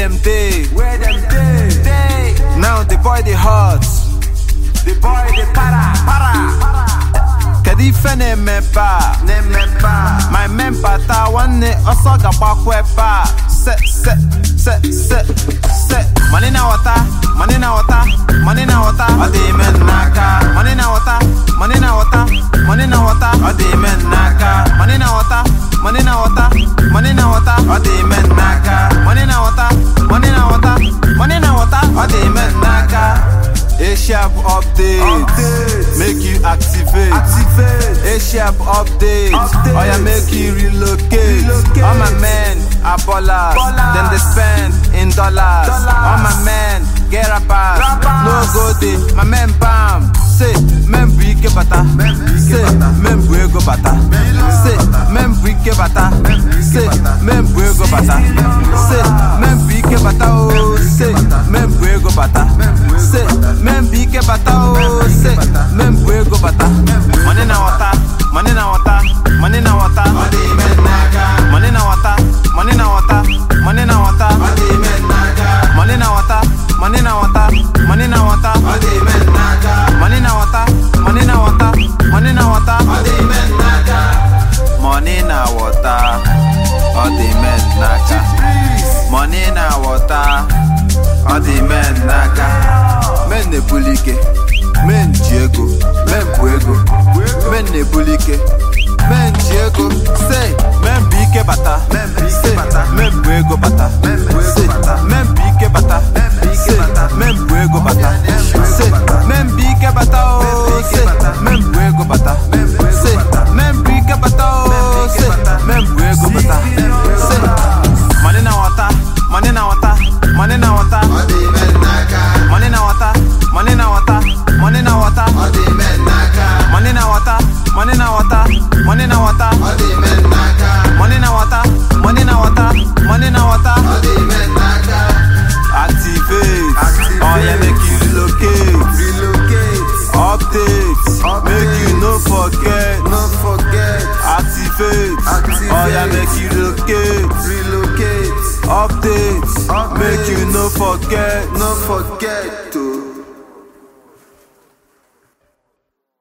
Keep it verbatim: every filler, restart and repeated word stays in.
them day? Where them day? Day. Now the boy the hot. The boy the para, para. Kadife ne mempa, ne mempa. My mempa ta wane osoga bakwepa. Set, set, set, set, set. Money na water, money na water, money na water. Adi men naka. Money na water, money na water, money na water. Adi men naka. Money na water, money na water, money na water. Adi men naka. Money na water, money na water, money na water. Adi men naka. A-Sharp update. update, make you activate. Activate. A-Sharp update, update. Oh yeah, make you relocate. relocate. All my men are ballers, ballers. Then they spend in dollars. dollars. All my men get a pass, no go day. My men bam, say men break bata, say men break bata, say men break bata, say men break bata, say men break bata, oh say men break bata, say men big bata, oh say men break bata. Money na water, money na water, money na water. Money na water, money na water, money na water. Money na water, money na water, money na water. Money na water, money na water, money na water. Money na water, all the men naka. Money na water, all the men naka. Men ne bulike, men Diego, men Buego, men ne bulike, men Diego. Say, men bike bata, men bike bata, men Buego bata.